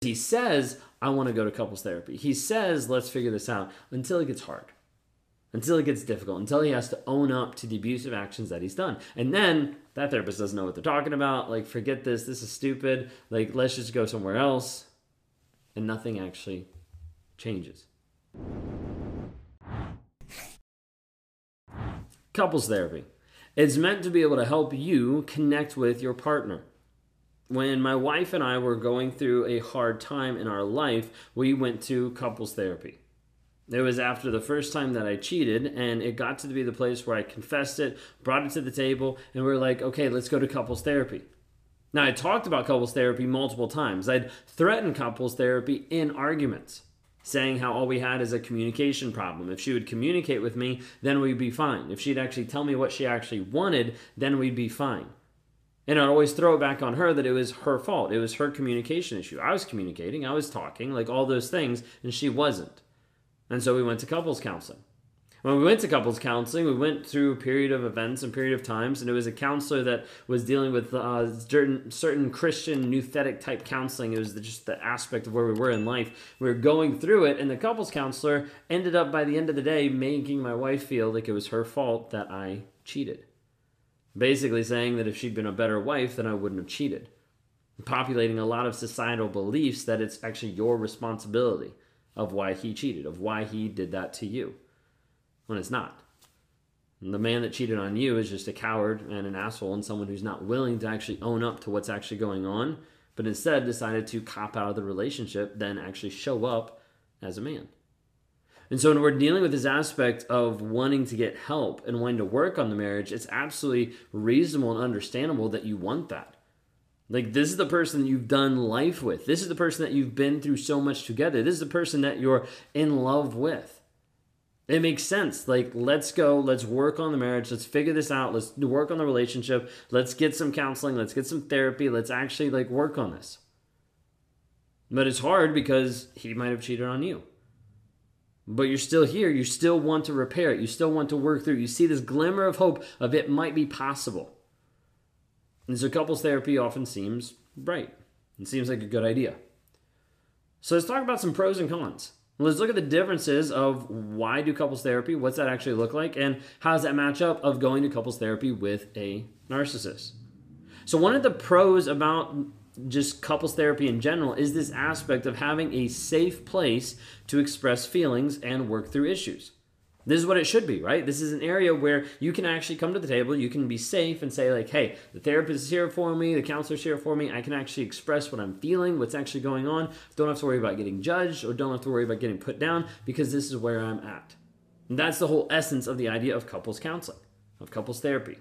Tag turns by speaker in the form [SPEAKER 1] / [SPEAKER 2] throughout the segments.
[SPEAKER 1] He says, I want to go to couples therapy. He says, let's figure this out, until it gets hard, until it gets difficult, until he has to own up to the abusive actions that he's done. And then that therapist doesn't know what they're talking about. Like, forget this. This is stupid. Like, let's just go somewhere else. And nothing actually changes. Couples therapy. It's meant to be able to help you connect with your partner. When my wife and I were going through a hard time in our life, we went to couples therapy. It was after the first time that I cheated, and it got to be the place where I confessed it, brought it to the table, and we were like, okay, let's go to couples therapy. Now, I talked about couples therapy multiple times. I'd threatened couples therapy in arguments, saying how all we had is a communication problem. If she would communicate with me, then we'd be fine. If she'd actually tell me what she actually wanted, then we'd be fine. And I'd always throw it back on her that it was her fault. It was her communication issue. I was communicating, I was talking, like all those things, and she wasn't. And so we went to couples counseling. When we went to couples counseling, we went through a period of events and period of times, and it was a counselor that was dealing with certain Christian nouthetic type counseling. It was just the aspect of where we were in life. We were going through it, and the couples counselor ended up, by the end of the day, making my wife feel like it was her fault that I cheated. Basically saying that if she'd been a better wife, then I wouldn't have cheated. Populating a lot of societal beliefs that it's actually your responsibility of why he cheated, of why he did that to you, when it's not. And the man that cheated on you is just a coward and an asshole and someone who's not willing to actually own up to what's actually going on, but instead decided to cop out of the relationship, then actually show up as a man. And so when we're dealing with this aspect of wanting to get help and wanting to work on the marriage, it's absolutely reasonable and understandable that you want that. Like, this is the person you've done life with. This is the person that you've been through so much together. This is the person that you're in love with. It makes sense. Like, let's go, let's work on the marriage, let's figure this out, let's work on the relationship, let's get some counseling, let's get some therapy, let's actually work on this. But it's hard because he might have cheated on you. But you're still here. You still want to repair it. You still want to work through. You see this glimmer of hope of it might be possible. And so couples therapy often seems right. It seems like a good idea. So let's talk about some pros and cons. Let's look at the differences of why do couples therapy, what's that actually look like, and how does that match up of going to couples therapy with a narcissist. So one of the pros about just couples therapy in general is this aspect of having a safe place to express feelings and work through issues. This is what it should be, right? This is an area where you can actually come to the table, you can be safe and say hey, the therapist is here for me, the counselor is here for me, I can actually express what I'm feeling, what's actually going on, don't have to worry about getting judged or don't have to worry about getting put down because this is where I'm at. And that's the whole essence of the idea of couples counseling, of couples therapy.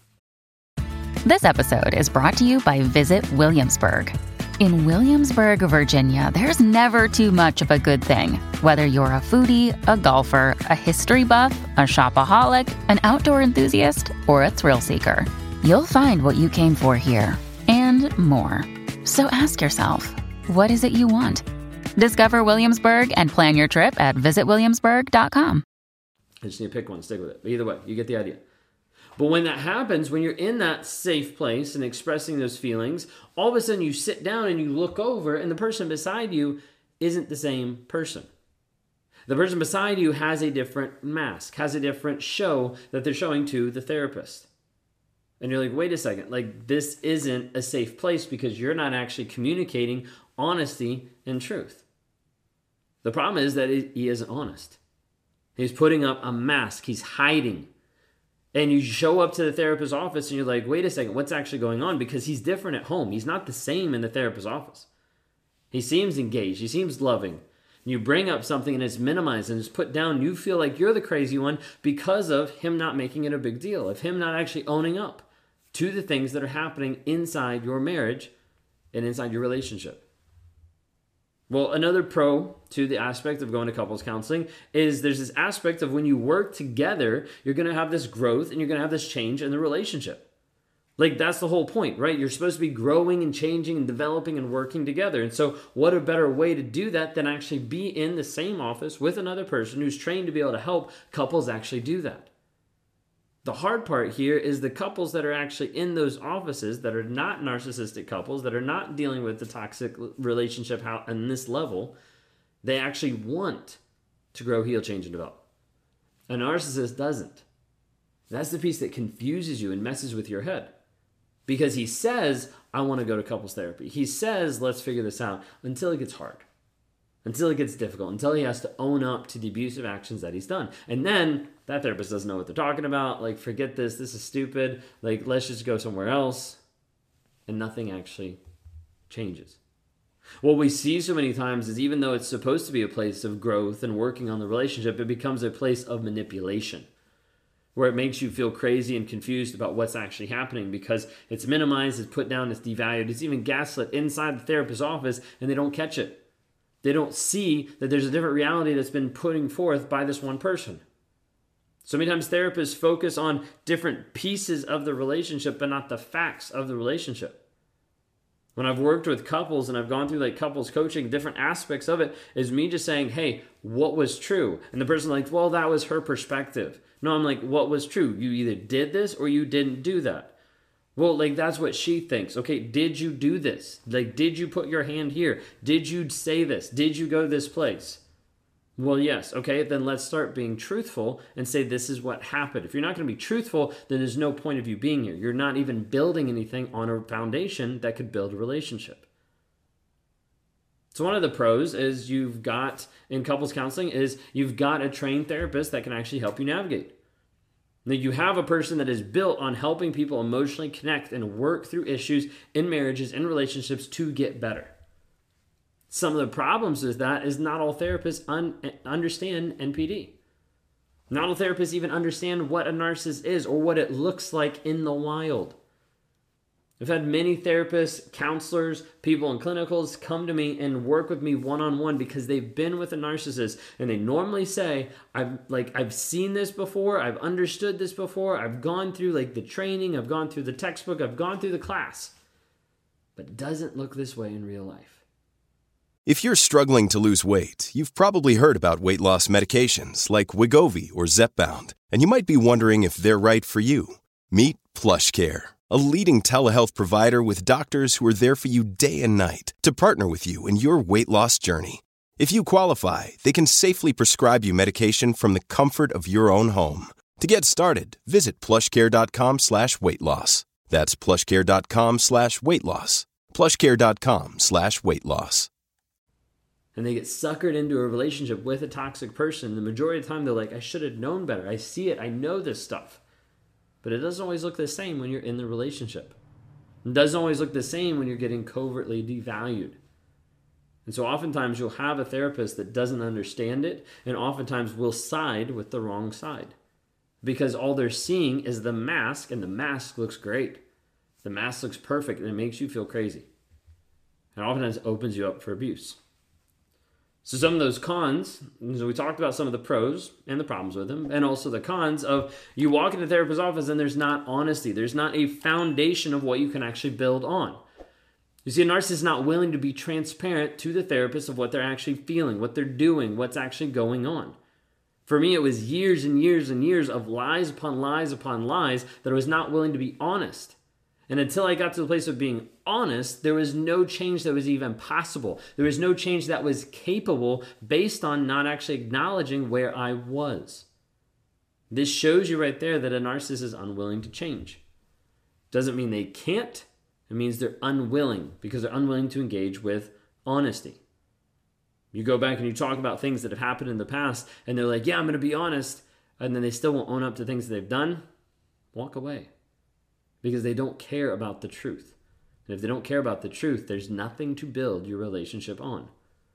[SPEAKER 2] This episode is brought to you by Visit Williamsburg. In Williamsburg, Virginia, there's never too much of a good thing. Whether you're a foodie, a golfer, a history buff, a shopaholic, an outdoor enthusiast, or a thrill seeker, you'll find what you came for here and more. So ask yourself, what is it you want? Discover Williamsburg and plan your trip at visitwilliamsburg.com.
[SPEAKER 1] I just need to pick one, stick with it. But either way, you get the idea. But when that happens, when you're in that safe place and expressing those feelings, all of a sudden you sit down and you look over and the person beside you isn't the same person. The person beside you has a different mask, has a different show that they're showing to the therapist. And you're like, wait a second, this isn't a safe place because you're not actually communicating honesty and truth. The problem is that he isn't honest. He's putting up a mask. He's hiding. And you show up to the therapist's office and you're like, wait a second, what's actually going on? Because he's different at home. He's not the same in the therapist's office. He seems engaged. He seems loving. You bring up something and it's minimized and it's put down. You feel like you're the crazy one because of him not making it a big deal, of him not actually owning up to the things that are happening inside your marriage and inside your relationship. Well, another pro to the aspect of going to couples counseling is there's this aspect of when you work together, you're going to have this growth and you're going to have this change in the relationship. That's the whole point, right? You're supposed to be growing and changing and developing and working together. And so what a better way to do that than actually be in the same office with another person who's trained to be able to help couples actually do that. The hard part here is the couples that are actually in those offices that are not narcissistic couples, that are not dealing with the toxic relationship on this level, they actually want to grow, heal, change, and develop. A narcissist doesn't. That's the piece that confuses you and messes with your head. Because he says, I want to go to couples therapy. He says, let's figure this out, until it gets hard. Until it gets difficult, until he has to own up to the abusive actions that he's done. And then that therapist doesn't know what they're talking about. Like, forget this is stupid. Like, let's just go somewhere else. And nothing actually changes. What we see so many times is even though it's supposed to be a place of growth and working on the relationship, it becomes a place of manipulation, where it makes you feel crazy and confused about what's actually happening because it's minimized, it's put down, it's devalued, it's even gaslit inside the therapist's office, and they don't catch it. They don't see that there's a different reality that's been putting forth by this one person. So many times therapists focus on different pieces of the relationship, but not the facts of the relationship. When I've worked with couples and I've gone through like couples coaching, different aspects of it is me just saying, hey, what was true? And the person's like, well, that was her perspective. No, I'm like, what was true? You either did this or you didn't do that. Well, like, that's what she thinks. Okay, did you do this? Like, did you put your hand here? Did you say this? Did you go to this place? Well, yes. Okay, then let's start being truthful and say this is what happened. If you're not going to be truthful, then there's no point of you being here. You're not even building anything on a foundation that could build a relationship. So one of the pros is in couples counseling is you've got a trained therapist that can actually help you navigate. Now, you have a person that is built on helping people emotionally connect and work through issues in marriages and relationships to get better. Some of the problems with that is not all therapists understand NPD. Not all therapists even understand what a narcissist is or what it looks like in the wild. I've had many therapists, counselors, people in clinicals come to me and work with me one-on-one because they've been with a narcissist and they normally say, I've seen this before, I've understood this before, I've gone through like the training, I've gone through the textbook, I've gone through the class, but it doesn't look this way in real life.
[SPEAKER 3] If you're struggling to lose weight, you've probably heard about weight loss medications like Wegovy or Zepbound, and you might be wondering if they're right for you. Meet PlushCare, a leading telehealth provider with doctors who are there for you day and night to partner with you in your weight loss journey. If you qualify, they can safely prescribe you medication from the comfort of your own home. To get started, visit plushcare.com/weight-loss. That's plushcare.com/weight-loss. plushcare.com/weight-loss.
[SPEAKER 1] And they get suckered into a relationship with a toxic person. The majority of the time, they're like, I should have known better. I see it. I know this stuff. But it doesn't always look the same when you're in the relationship. It doesn't always look the same when you're getting covertly devalued. And so oftentimes you'll have a therapist that doesn't understand it and oftentimes will side with the wrong side. Because all they're seeing is the mask, and the mask looks great. The mask looks perfect, and it makes you feel crazy. And oftentimes opens you up for abuse. So some of those cons, so we talked about some of the pros and the problems with them, and also the cons of you walk into a therapist's office and there's not honesty. There's not a foundation of what you can actually build on. You see, a narcissist is not willing to be transparent to the therapist of what they're actually feeling, what they're doing, what's actually going on. For me, it was years and years and years of lies upon lies upon lies that I was not willing to be honest. And until I got to the place of being honest, there was no change that was even possible. There was no change that was capable based on not actually acknowledging where I was. This shows you right there that a narcissist is unwilling to change. Doesn't mean they can't. It means they're unwilling because they're unwilling to engage with honesty. You go back and you talk about things that have happened in the past and they're like, yeah, I'm going to be honest. And then they still won't own up to things that they've done. Walk away. Because they don't care about the truth. And if they don't care about the truth, there's nothing to build your relationship on.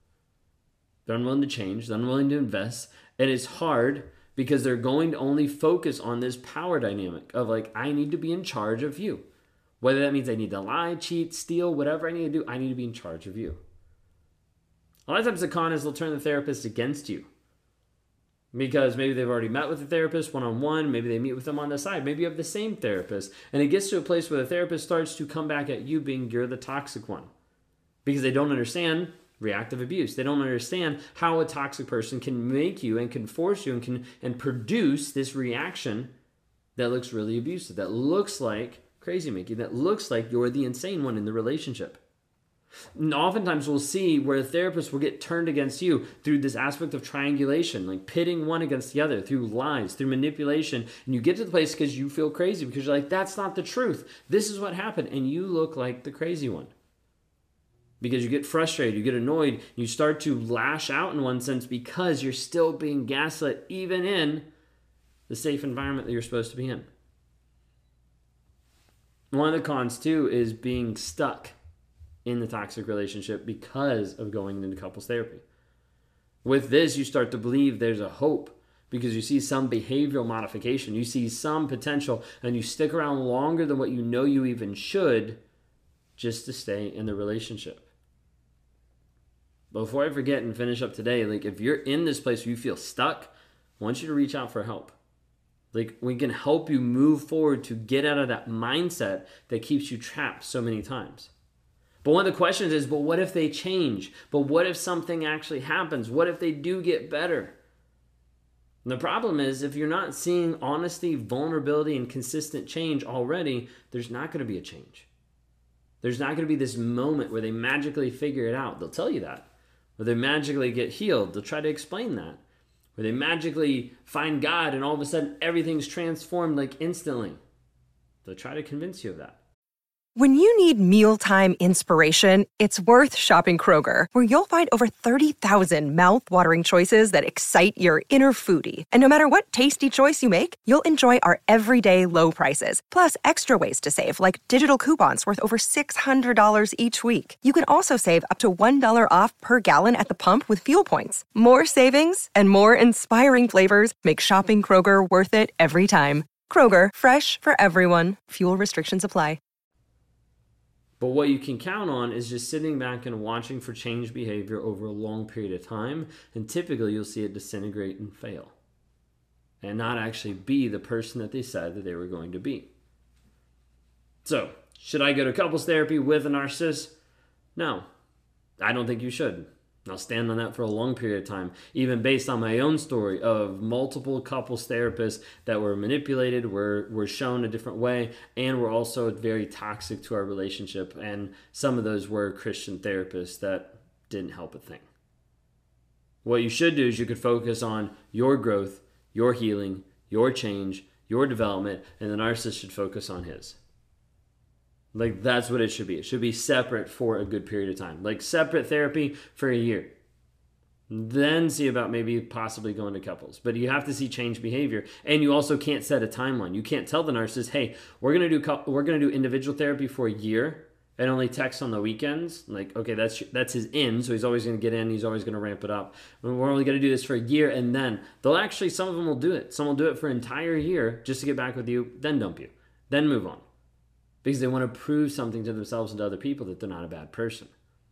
[SPEAKER 1] They're unwilling to change, they're unwilling to invest, and it's hard because they're going to only focus on this power dynamic of like, I need to be in charge of you. Whether that means I need to lie, cheat, steal, whatever I need to do, I need to be in charge of you. A lot of times the con is they'll turn the therapist against you. Because maybe they've already met with the therapist one-on-one, maybe they meet with them on the side, maybe you have the same therapist, and it gets to a place where the therapist starts to come back at you being you're the toxic one. Because they don't understand reactive abuse. They don't understand how a toxic person can make you and can force you and produce this reaction that looks really abusive, that looks like crazy making, that looks like you're the insane one in the relationship. And oftentimes we'll see where a therapist will get turned against you through this aspect of triangulation, like pitting one against the other, through lies, through manipulation. And you get to the place because you feel crazy, because you're like, that's not the truth. This is what happened. And you look like the crazy one. Because you get frustrated, you get annoyed, you start to lash out in one sense because you're still being gaslit even in the safe environment that you're supposed to be in. One of the cons too is being stuck in the toxic relationship because of going into couples therapy. With this, you start to believe there's a hope because you see some behavioral modification, you see some potential, and you stick around longer than what you know you even should just to stay in the relationship. But before I forget and finish up today, like if you're in this place where you feel stuck, I want you to reach out for help. Like we can help you move forward to get out of that mindset that keeps you trapped so many times. But one of the questions is, but what if they change? But what if something actually happens? What if they do get better? And the problem is, if you're not seeing honesty, vulnerability, and consistent change already, there's not going to be a change. There's not going to be this moment where they magically figure it out. They'll tell you that. Or they magically get healed. They'll try to explain that. Or they magically find God and all of a sudden everything's transformed like instantly. They'll try to convince you of that.
[SPEAKER 4] When you need mealtime inspiration, it's worth shopping Kroger, where you'll find over 30,000 mouth-watering choices that excite your inner foodie. And no matter what tasty choice you make, you'll enjoy our everyday low prices, plus extra ways to save, like digital coupons worth over $600 each week. You can also save up to $1 off per gallon at the pump with fuel points. More savings and more inspiring flavors make shopping Kroger worth it every time. Kroger, fresh for everyone. Fuel restrictions apply.
[SPEAKER 1] But what you can count on is just sitting back and watching for change behavior over a long period of time, and typically you'll see it disintegrate and fail, and not actually be the person that they said that they were going to be. So, should I go to couples therapy with a narcissist? No, I don't think you should. I'll stand on that for a long period of time, even based on my own story of multiple couples therapists that were manipulated, were shown a different way, and were also very toxic to our relationship. And some of those were Christian therapists that didn't help a thing. What you should do is you could focus on your growth, your healing, your change, your development, and the narcissist should focus on his. Like, that's what it should be. It should be separate for a good period of time. Like, separate therapy for a year. Then see about maybe possibly going to couples. But you have to see change behavior. And you also can't set a timeline. You can't tell the narcissist, hey, we're going to do individual therapy for a year and only text on the weekends. Like, okay, that's his in, so he's always going to get in. He's always going to ramp it up. And we're only going to do this for a year, and then they'll actually, some of them will do it. Some will do it for an entire year just to get back with you, then dump you, then move on. Because they want to prove something to themselves and to other people that they're not a bad person.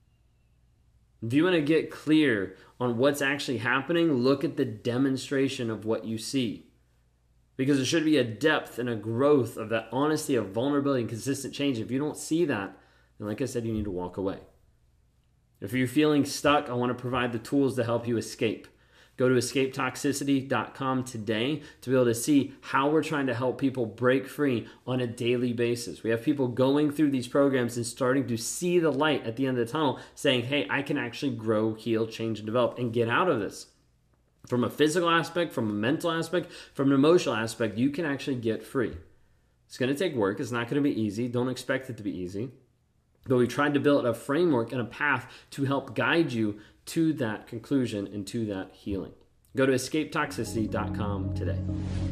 [SPEAKER 1] If you want to get clear on what's actually happening, look at the demonstration of what you see. Because there should be a depth and a growth of that honesty, of vulnerability, and consistent change. If you don't see that, then like I said, you need to walk away. If you're feeling stuck, I want to provide the tools to help you escape. Go to escapetoxicity.com today to be able to see how we're trying to help people break free on a daily basis. We have people going through these programs and starting to see the light at the end of the tunnel, saying, hey, I can actually grow, heal, change, and develop and get out of this. From a physical aspect, from a mental aspect, from an emotional aspect, you can actually get free. It's going to take work. It's not going to be easy. Don't expect it to be easy. But we tried to build a framework and a path to help guide you to that conclusion and to that healing. Go to escapetoxicity.com today.